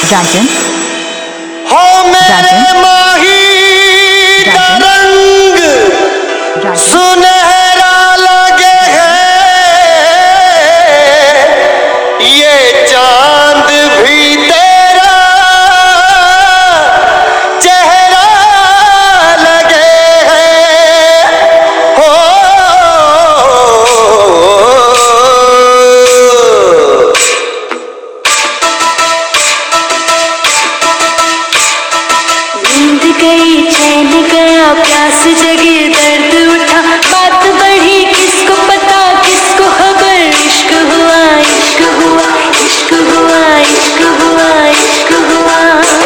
राजन हो मेरे माही रंग सुनहरा लगे है ये चांद भी तेरा चेहरा लगे है हो नींद गई चैन गया प्यास जगी दर्द उठा बात बढ़ी किसको पता किसको खबर इश्क हुआ इश्क हुआ इश्क हुआ इश्क हुआ इश्क हुआ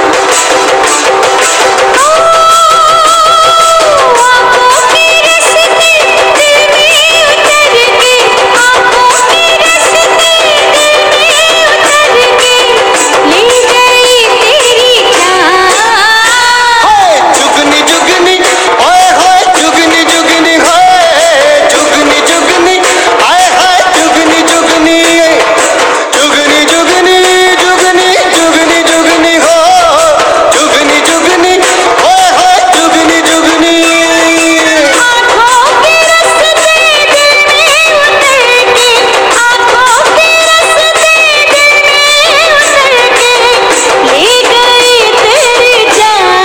आँखों की रस्सी दिल में उतर के आँखों की रस्सी दिल में उतर के ले गई तेरी जान जुगनी जुगनी ओए होए जुगनी जुगनी होए जुगनी जुगनी आए हाय जुगनी जुगनी जुगनी जुगनी जुगनी जुगनी जुगनी हो जुगनी जुगनी ओए होए जुगनी जुगनी आँखों के रस्ते दिल में उतर के आँखों के रस्ते दिल में उतर के ले गई तेरी जान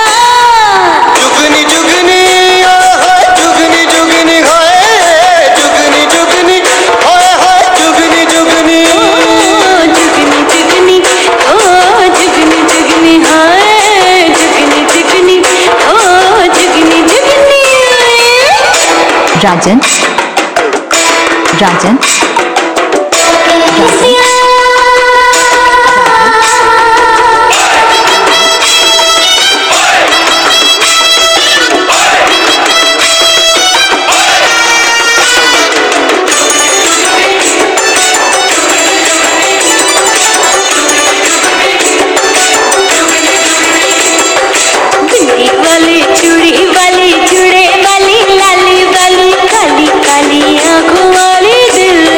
जुगनी जुगनी ओए जुगनी जुगनी होए जुगनी जुगनी ओए होए जुगनी जुगनी जुगनी जुगनी ओ जुगनी जुगनी हाय जुगनी जुगनी ओ जुगनी जुगनी राजन राजन बिंदी वाली चूड़ी वाली जुड़े वाली लाली वाली काली काली आँखों वाली दिल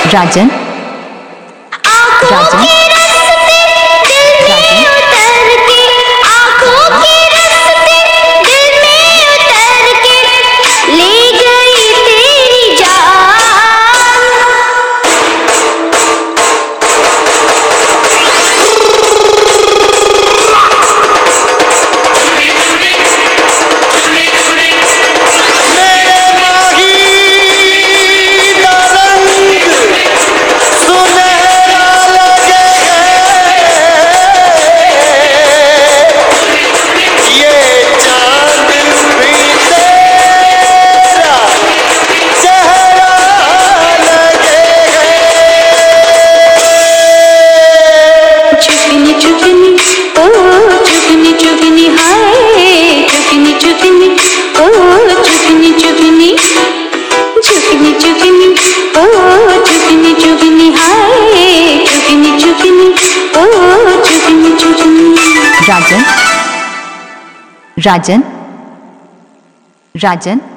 राजन राजन राजन राजन राजन